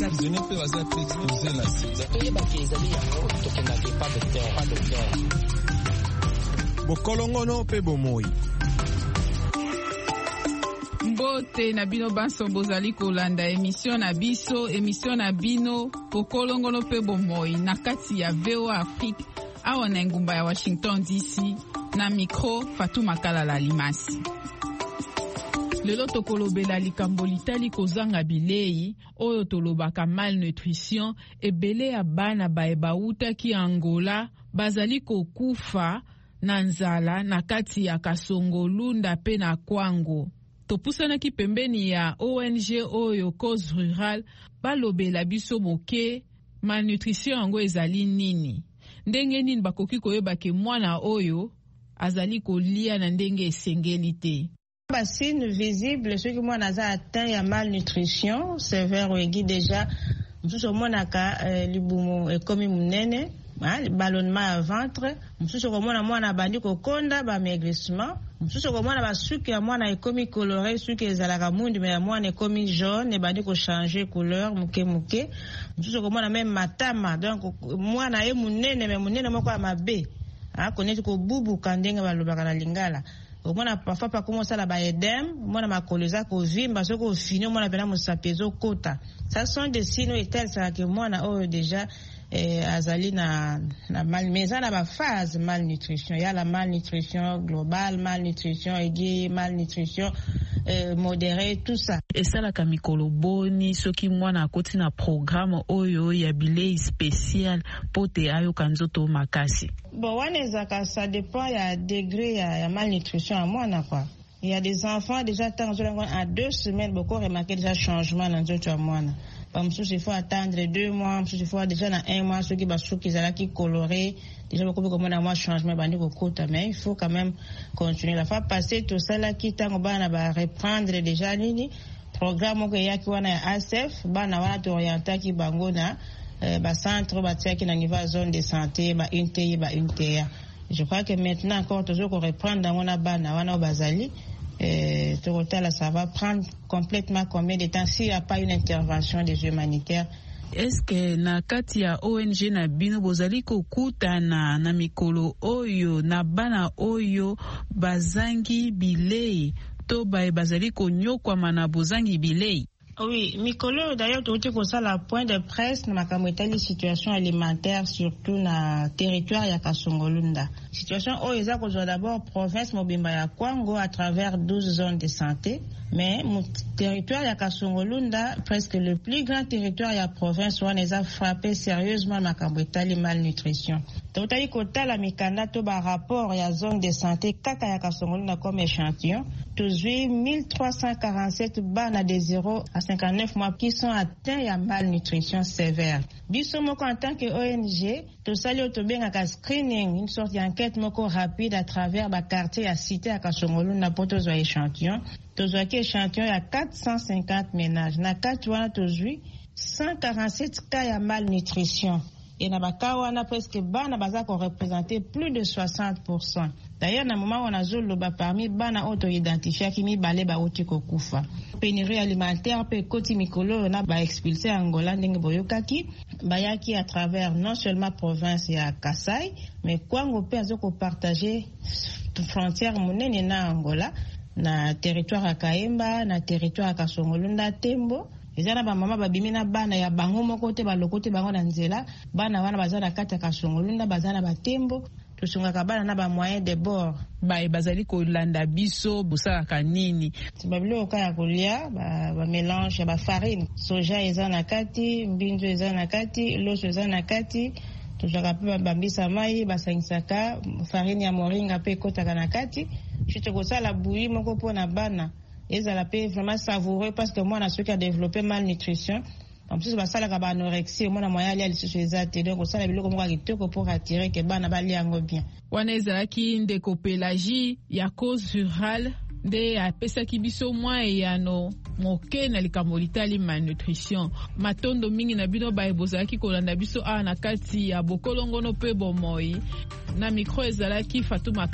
prisonnier pe baza pe expose na sida toyebaki ezali yango tokendaki pas de terre bokolongono pe bomoi. Mbote na bino banso bozali kolanda emission na bino bokolongono pe bomoi na kati ya VOA Afrique awa na engumba ya Washington DC na micro Fatuma Kalala Limasi. Lelo tokolobela likambo litali kozanga bilei oyo tolobaka malnutrition ebele ya bana baebawutaki Angola bazali kokufa na nzala na kati ya Kasongo-Lunda pe na Kwango. Topusanaki pembeni ya ONG oyo Cause Rural balobela biso moke malnutrition yango ezali nini. Ndenge nini bakoki koyebake mwana oyo azali kolia na ndenge esengeli te. Signe visible ceux qui moi naza atteint ya malnutrition sévère ou aiguë déjà msusu monaka libumu ekomi munene ballonnement à ventre msusu komona mwana bandi kokonda ba maigrissement msusu komona basuki ya mwana ekomi coloré suki ezalaka mundi mais ya mwana ekomi jaune bandi ko changer couleur muke msusu komona même matama donc mwana ye munene mais munene moko ya mabe koneti ko bubu kandenge balobaka na Lingala. Mwana parfois pas comment ça la baedem mwana makoloza ko vimba soko fini mwana pena musapezo kota. Ça sont des signes et tels ça que mwana oh déjà azali na malmaison na ba phase malnutrition. Il y a la malnutrition globale, malnutrition aiguë, malnutrition modérée, tout ça. Et ça la kamikolo boni soki mwana akoti na programme oyo ya bilei spécial pote ayo kanzoto makasi. Bon, ça dépend ya degré ya malnutrition à mwana quoi. Il y a des enfants déjà à 2 semaines beaucoup remarqué déjà changement dans nzoto ya mwana. Il faut attendre 2 mois, il faut déjà dans 1 mois ceux qui sont colorés, déjà beaucoup comme un mois changement bandi ko kota mais il faut quand même continuer la fois passer tout ça là qui tango bana ba reprendre déjà nini programme ko yaki wana ya ASF bana wana to orienter ki bango na ba centre ba tiaki na niveau zone de santé ba unité. Je crois que maintenant encore toujours qu'on reprendre dans wana bana wana bazali là, ça va prendre complètement combien de temps s'il n'y a pas une intervention des humanitaires. Est-ce que na kati ya ONG na bino bozali kokutana na mikolo oyo na bana oyo bazangi bilei to bazali konyokwa mana bozangi bilei? Oui, mikolo d'ailleurs tout est ça la point de presse na makamwetali situation alimentaire surtout na territoire ya Kasongo-Lunda. Situation oyo eza kozwa d'abord province mobimba ya Kwango à travers 12 zones de santé, mais mon territoire ya Kasongo-Lunda presque le plus grand territoire ya province wana eza frappé sérieusement makamwetali malnutrition. Totali kota la mikanda to ba rapport ya zone de santé kaka ya Kasongo-Lunda comme échantillon, tozui 1347 bana de 0 à 59 mois qui sont atteints ya malnutrition sévère. Biso moko en tant que ONG, to sali otobengaka screening, une sorte d'enquête moko rapide à travers ba quartier ya cité à Kasongo-Lunda pour tozwa échantillon. Tozwa ki échantillon ya 450 ménages. Na kati wana tozui 147 cas ya malnutrition. Et na baka wana presque bana baza ko représenter plus de 60%. D'ailleurs na moment on a zoloba parmi bana auto identifié ki mibale ba oti kokufa. Pénurie alimentaire pe koti mikolo na ba expulsé Angola ndenge boyokaki bayaki à travers non seulement province ya Kasai mais Kwango pe azoko partager frontière monene na Angola na territoire ya Kaemba na territoire ya Kasongo-Lunda Tembo. Ezana ba mama babimi na bana ya bango moko te balokote bango na nzela bana wana bazana kata Kasongo-Lunda bazana batembo tusungaka bana na ba moyen de bord bazali kolanda biso busaka kanini babilo ka ya kolia ba mélange ya ba farine soja ezana kati mbinzo ezana kati loso ezana kati tuzaka pe bambisa mai basangisaka farine ya moringa pe kotaka na kati chito kosala bouillie moko pona bana ezala pe vraiment savoureux parce que moi na ceux qui a développé malnutrition en plus basala ka ba anorexie moi na moyen ali lisusu ezate donc osala biloko moko kitoko pour attirer que bana bali yango bien wana ezalaki ndeko Pélagie ya Cause Rural nde apesaki biso mwa eyano moke na likambo litali malnutrition matondo mingi na bino baebozalaki kolanda biso awa na kati ya bokolongono pe bomoi na micro ezalaki Fatuma